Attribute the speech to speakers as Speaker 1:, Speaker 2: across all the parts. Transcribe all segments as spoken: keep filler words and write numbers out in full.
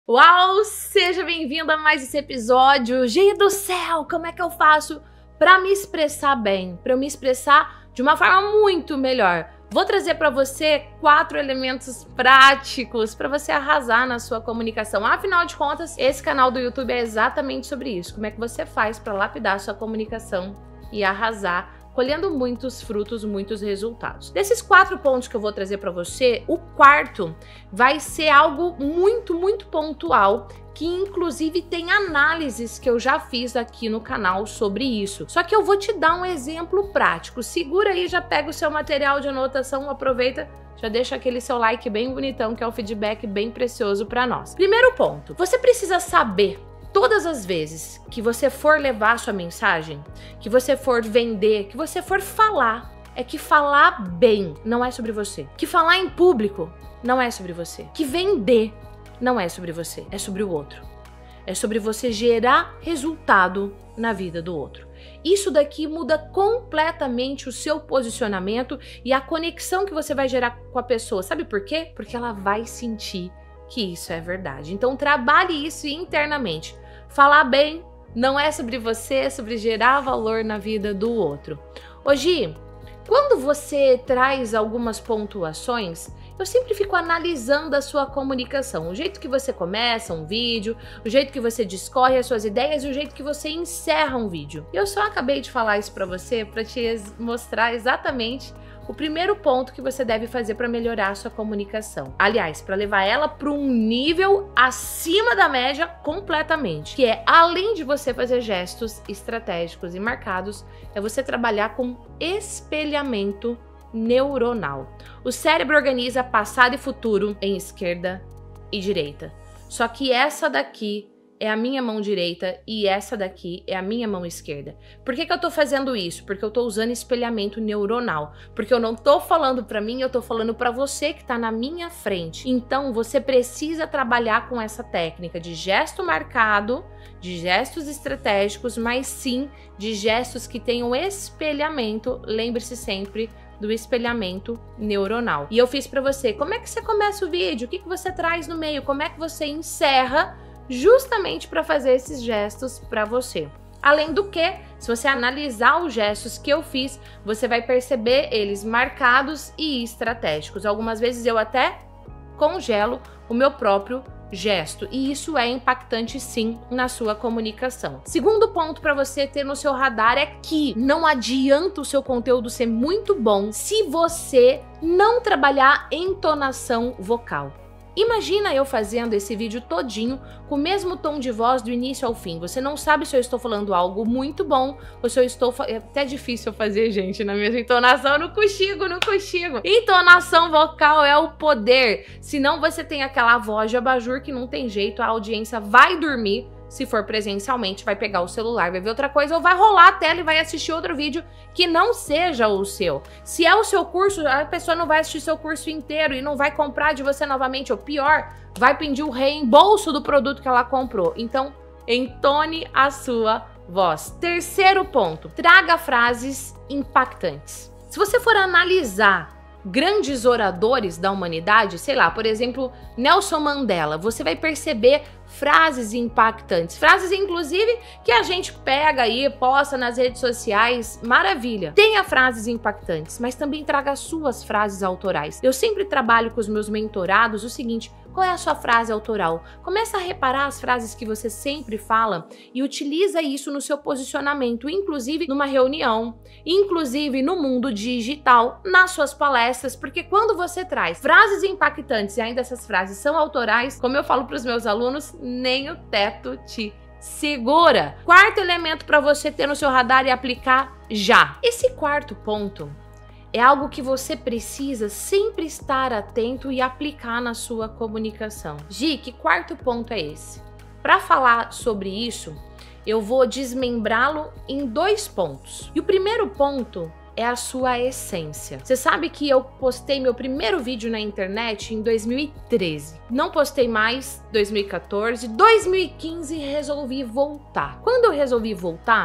Speaker 1: Uau! Seja bem-vindo a mais esse episódio. Gente do céu, como é que eu faço para me expressar bem? Para eu me expressar de uma forma muito melhor. Vou trazer para você quatro elementos práticos para você arrasar na sua comunicação. Afinal de contas, esse canal do YouTube é exatamente sobre isso. Como é que você faz para lapidar a sua comunicação e arrasar, colhendo muitos frutos, muitos resultados. Desses quatro pontos que eu vou trazer para você, o quarto vai ser algo muito, muito pontual, que inclusive tem análises que eu já fiz aqui no canal sobre isso. Só que eu vou te dar um exemplo prático. Segura aí, já pega o seu material de anotação, aproveita, já deixa aquele seu like bem bonitão, que é um feedback bem precioso para nós. Primeiro ponto, você precisa saber todas as vezes que você for levar a sua mensagem, que você for vender, que você for falar, é que falar bem não é sobre você. Que falar em público não é sobre você. Que vender não é sobre você, é sobre o outro. É sobre você gerar resultado na vida do outro. Isso daqui muda completamente o seu posicionamento e a conexão que você vai gerar com a pessoa. Sabe por quê? Porque ela vai sentir que isso é verdade. Então trabalhe isso internamente. Falar bem não é sobre você, é sobre gerar valor na vida do outro. Hoje, quando você traz algumas pontuações, eu sempre fico analisando a sua comunicação, o jeito que você começa um vídeo, o jeito que você discorre as suas ideias e o jeito que você encerra um vídeo. Eu só acabei de falar isso para você para te mostrar exatamente o primeiro ponto que você deve fazer para melhorar a sua comunicação. Aliás, para levar ela para um nível acima da média completamente, que é, além de você fazer gestos estratégicos e marcados, é você trabalhar com espelhamento neuronal. O cérebro organiza passado e futuro em esquerda e direita. Só que essa daqui é a minha mão direita e essa daqui é a minha mão esquerda. Por que que eu tô fazendo isso? Porque eu tô usando espelhamento neuronal. Porque eu não tô falando pra mim, eu tô falando pra você que tá na minha frente. Então, você precisa trabalhar com essa técnica de gesto marcado, de gestos estratégicos, mas sim de gestos que tenham espelhamento. Lembre-se sempre do espelhamento neuronal. E eu fiz pra você. Como é que você começa o vídeo? O que que você traz no meio? Como é que você encerra? Justamente para fazer esses gestos para você. Além do que, se você analisar os gestos que eu fiz, você vai perceber eles marcados e estratégicos. Algumas vezes eu até congelo o meu próprio gesto, e isso é impactante sim na sua comunicação. Segundo ponto para você ter no seu radar é que não adianta o seu conteúdo ser muito bom se você não trabalhar entonação vocal. Imagina eu fazendo esse vídeo todinho com o mesmo tom de voz do início ao fim. Você não sabe se eu estou falando algo muito bom ou se eu estou... É até difícil eu fazer, gente, na mesma entonação. Não consigo, não consigo. Entonação vocal é o poder. Senão você tem aquela voz de abajur que não tem jeito, a audiência vai dormir. Se for presencialmente, vai pegar o celular, vai ver outra coisa ou vai rolar a tela e vai assistir outro vídeo que não seja o seu. Se é o seu curso, a pessoa não vai assistir seu curso inteiro e não vai comprar de você novamente. Ou pior, vai pedir o reembolso do produto que ela comprou. Então, entone a sua voz. Terceiro ponto, traga frases impactantes. Se você for analisar grandes oradores da humanidade, sei lá, por exemplo, Nelson Mandela, você vai perceber frases impactantes, frases inclusive que a gente pega aí, posta nas redes sociais, maravilha. Tenha frases impactantes, mas também traga as suas frases autorais. Eu sempre trabalho com os meus mentorados o seguinte: qual é a sua frase autoral? Começa a reparar as frases que você sempre fala e utiliza isso no seu posicionamento, inclusive numa reunião, inclusive no mundo digital, nas suas palestras, porque quando você traz frases impactantes e ainda essas frases são autorais, como eu falo para os meus alunos, nem o teto te segura. Quarto elemento para você ter no seu radar e aplicar já. Esse quarto ponto é algo que você precisa sempre estar atento e aplicar na sua comunicação. Gi, que quarto ponto é esse? Para falar sobre isso, eu vou desmembrá-lo em dois pontos. E o primeiro ponto é a sua essência. Você sabe que eu postei meu primeiro vídeo na internet em dois mil e treze. Não postei mais em dois mil e quatorze. dois mil e quinze resolvi voltar. Quando eu resolvi voltar,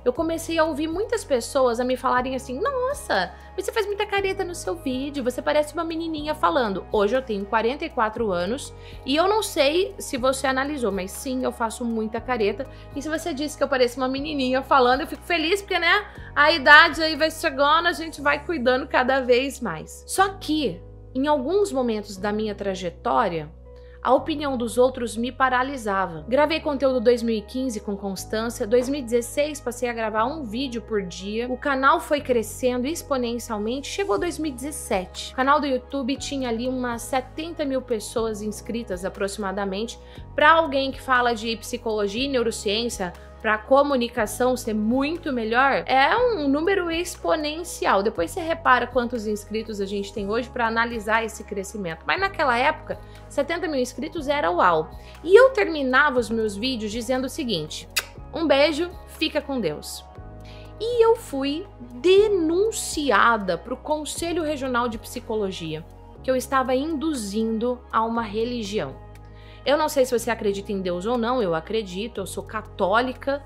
Speaker 1: eu comecei a ouvir muitas pessoas a me falarem assim, nossa, você faz muita careta no seu vídeo, você parece uma menininha falando. Hoje eu tenho quarenta e quatro anos e eu não sei se você analisou, mas sim, eu faço muita careta. E se você disse que eu pareço uma menininha falando, eu fico feliz porque, né, a idade aí vai chegando, a gente vai cuidando cada vez mais. Só que, em alguns momentos da minha trajetória, a opinião dos outros me paralisava. Gravei conteúdo dois mil e quinze com constância, dois mil e dezesseis passei a gravar um vídeo por dia, o canal foi crescendo exponencialmente, chegou dois mil e dezessete. O canal do YouTube tinha ali umas setenta mil pessoas inscritas aproximadamente. Para alguém que fala de psicologia e neurociência, para a comunicação ser muito melhor, é um número exponencial. Depois você repara quantos inscritos a gente tem hoje para analisar esse crescimento. Mas naquela época, setenta mil inscritos era uau. E eu terminava os meus vídeos dizendo o seguinte: um beijo, fica com Deus. E eu fui denunciada para o Conselho Regional de Psicologia, que eu estava induzindo a uma religião. Eu não sei se você acredita em Deus ou não, eu acredito, eu sou católica,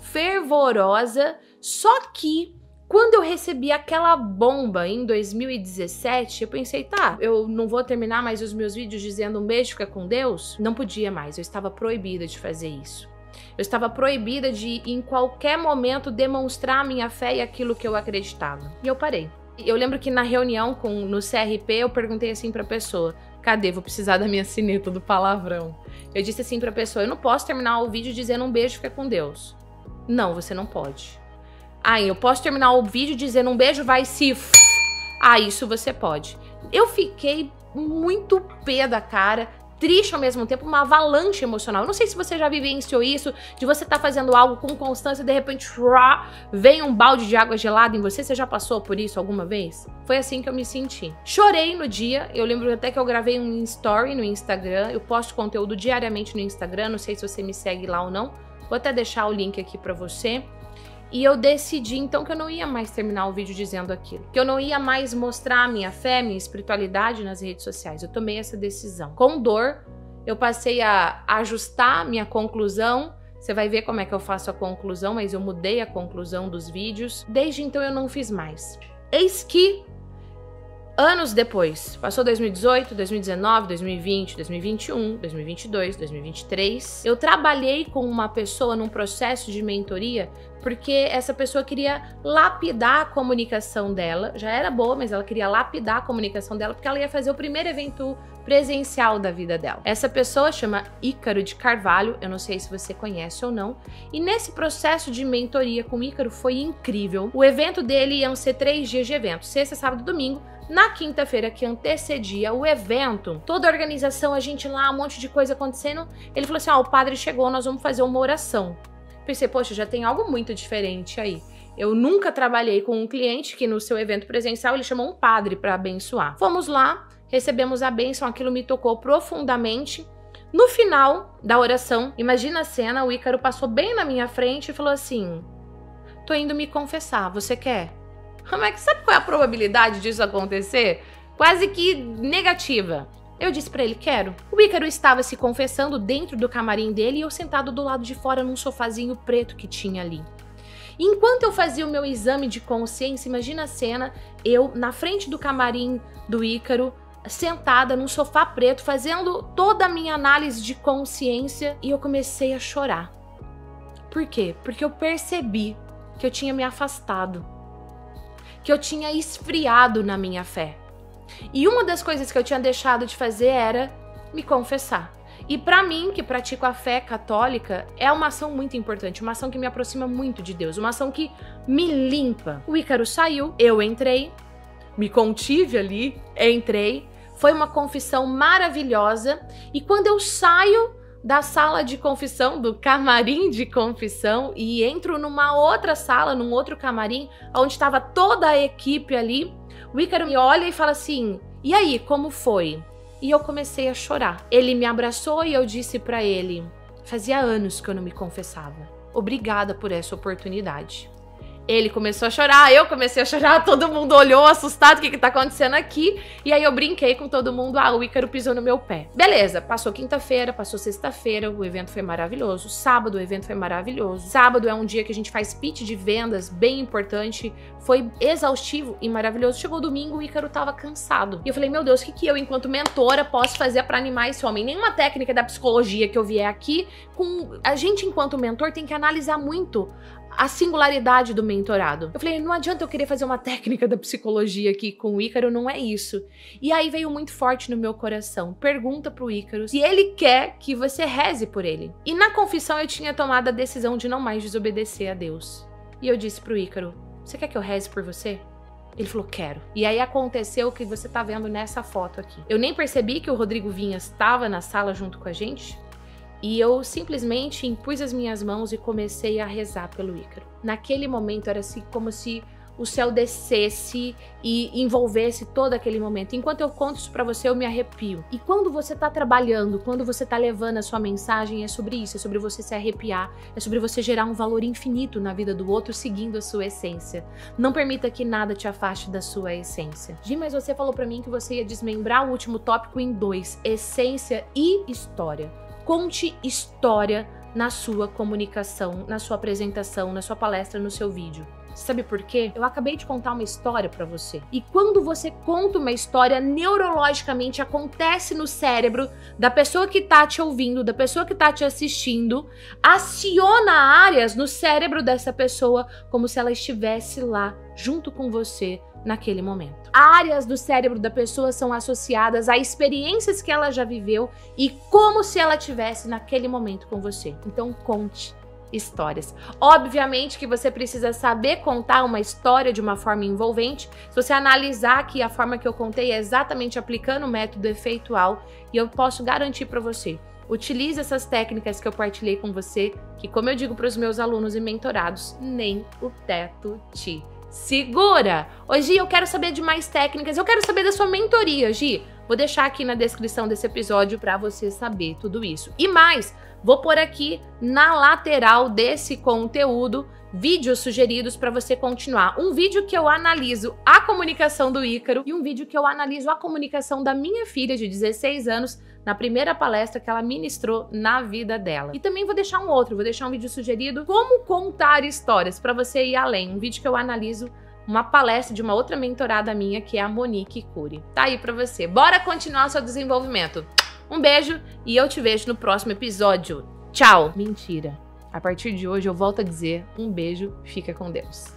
Speaker 1: fervorosa, só que quando eu recebi aquela bomba em dois mil e dezessete, eu pensei, tá, eu não vou terminar mais os meus vídeos dizendo um beijo, fica com Deus? Não podia mais, eu estava proibida de fazer isso. Eu estava proibida de, em qualquer momento, demonstrar a minha fé e aquilo que eu acreditava. E eu parei. Eu lembro que na reunião com, no C R P, eu perguntei assim pra pessoa, cadê? Vou precisar da minha sineta do palavrão. Eu disse assim pra pessoa, eu não posso terminar o vídeo dizendo um beijo, fica com Deus. Não, você não pode. Ah, eu posso terminar o vídeo dizendo um beijo, vai se... Ah, isso você pode. Eu fiquei muito pé da cara, triste ao mesmo tempo, uma avalanche emocional. Eu não sei se você já vivenciou isso, de você estar tá fazendo algo com constância e de repente vem um balde de água gelada em você. Você já passou por isso alguma vez? Foi assim que eu me senti. Chorei no dia, eu lembro até que eu gravei um story no Instagram, eu posto conteúdo diariamente no Instagram, não sei se você me segue lá ou não, vou até deixar o link aqui pra você. E eu decidi, então, que eu não ia mais terminar o vídeo dizendo aquilo. Que eu não ia mais mostrar minha fé, minha espiritualidade nas redes sociais. Eu tomei essa decisão. Com dor, eu passei a ajustar minha conclusão. Você vai ver como é que eu faço a conclusão, mas eu mudei a conclusão dos vídeos. Desde então, eu não fiz mais. Eis que, anos depois, passou dois mil e dezoito, dois mil e dezenove, dois mil e vinte, dois mil e vinte e um, dois mil e vinte e dois, dois mil e vinte e três, eu trabalhei com uma pessoa num processo de mentoria porque essa pessoa queria lapidar a comunicação dela, já era boa, mas ela queria lapidar a comunicação dela porque ela ia fazer o primeiro evento presencial da vida dela. Essa pessoa chama Ícaro de Carvalho, eu não sei se você conhece ou não, e nesse processo de mentoria com o Ícaro foi incrível. O evento dele iam ser três dias de evento, sexta, sábado e domingo. Na quinta-feira que antecedia o evento, toda a organização, a gente lá, um monte de coisa acontecendo, ele falou assim, ó, ah, o padre chegou, nós vamos fazer uma oração. Pensei, poxa, já tem algo muito diferente aí. Eu nunca trabalhei com um cliente que no seu evento presencial ele chamou um padre para abençoar. Fomos lá, recebemos a bênção, aquilo me tocou profundamente. No final da oração, imagina a cena, o Ícaro passou bem na minha frente e falou assim, tô indo me confessar, você quer? Mas sabe qual é a probabilidade disso acontecer? Quase que negativa. Eu disse pra ele, quero. O Ícaro estava se confessando dentro do camarim dele e eu sentado do lado de fora num sofazinho preto que tinha ali. E enquanto eu fazia o meu exame de consciência, imagina a cena, eu na frente do camarim do Ícaro, sentada num sofá preto, fazendo toda a minha análise de consciência e eu comecei a chorar. Por quê? Porque eu percebi que eu tinha me afastado, que eu tinha esfriado na minha fé. E uma das coisas que eu tinha deixado de fazer era me confessar. E pra mim, que pratico a fé católica, é uma ação muito importante, uma ação que me aproxima muito de Deus, uma ação que me limpa. O Ícaro saiu, eu entrei, me contive ali, entrei, foi uma confissão maravilhosa, e quando eu saio da sala de confissão, do camarim de confissão, e entro numa outra sala, num outro camarim, onde estava toda a equipe ali, o Ícaro me olha e fala assim, e aí, como foi? E eu comecei a chorar. Ele me abraçou e eu disse pra ele, fazia anos que eu não me confessava. Obrigada por essa oportunidade. Ele começou a chorar, eu comecei a chorar, todo mundo olhou assustado, o que que tá acontecendo aqui? E aí eu brinquei com todo mundo, ah, o Ícaro pisou no meu pé. Beleza, passou quinta-feira, passou sexta-feira, o evento foi maravilhoso. Sábado o evento foi maravilhoso. Sábado é um dia que a gente faz pitch de vendas, bem importante, foi exaustivo e maravilhoso. Chegou domingo, o Ícaro tava cansado. E eu falei, meu Deus, o que que eu, enquanto mentora, posso fazer pra animar esse homem? Nenhuma técnica da psicologia que eu vier aqui, com a gente enquanto mentor tem que analisar muito a singularidade do mentorado. Eu falei, não adianta eu querer fazer uma técnica da psicologia aqui com o Ícaro, não é isso. E aí veio muito forte no meu coração. Pergunta pro Ícaro se ele quer que você reze por ele. E na confissão eu tinha tomado a decisão de não mais desobedecer a Deus. E eu disse pro Ícaro, você quer que eu reze por você? Ele falou, quero. E aí aconteceu o que você tá vendo nessa foto aqui. Eu nem percebi que o Rodrigo Vinhas estava na sala junto com a gente. E eu simplesmente impus as minhas mãos e comecei a rezar pelo Ícaro. Naquele momento era assim, como se o céu descesse e envolvesse todo aquele momento. Enquanto eu conto isso pra você, eu me arrepio. E quando você tá trabalhando, quando você tá levando a sua mensagem, é sobre isso, é sobre você se arrepiar, é sobre você gerar um valor infinito na vida do outro, seguindo a sua essência. Não permita que nada te afaste da sua essência. Gi, mas você falou pra mim que você ia desmembrar o último tópico em dois, essência e história. Conte história na sua comunicação, na sua apresentação, na sua palestra, no seu vídeo. Sabe por quê? Eu acabei de contar uma história pra você. E quando você conta uma história, neurologicamente acontece no cérebro da pessoa que tá te ouvindo, da pessoa que tá te assistindo, aciona áreas no cérebro dessa pessoa como se ela estivesse lá junto com você naquele momento. Áreas do cérebro da pessoa são associadas a experiências que ela já viveu e como se ela tivesse naquele momento com você. Então conte histórias. Obviamente que você precisa saber contar uma história de uma forma envolvente. Se você analisar aqui a forma que eu contei é exatamente aplicando o método efeitual e eu posso garantir para você. Utilize essas técnicas que eu partilhei com você, que como eu digo para os meus alunos e mentorados, nem o teto te segura! Ô Gi, eu quero saber de mais técnicas, eu quero saber da sua mentoria, Gi. Vou deixar aqui na descrição desse episódio para você saber tudo isso. E mais, vou pôr aqui na lateral desse conteúdo vídeos sugeridos para você continuar. Um vídeo que eu analiso a comunicação do Ícaro e um vídeo que eu analiso a comunicação da minha filha de dezesseis anos na primeira palestra que ela ministrou na vida dela. E também vou deixar um outro, vou deixar um vídeo sugerido como contar histórias para você ir além. Um vídeo que eu analiso uma palestra de uma outra mentorada minha, que é a Monique Cury. Tá aí para você. Bora continuar seu desenvolvimento. Um beijo e eu te vejo no próximo episódio. Tchau! Mentira. A partir de hoje eu volto a dizer um beijo, fica com Deus.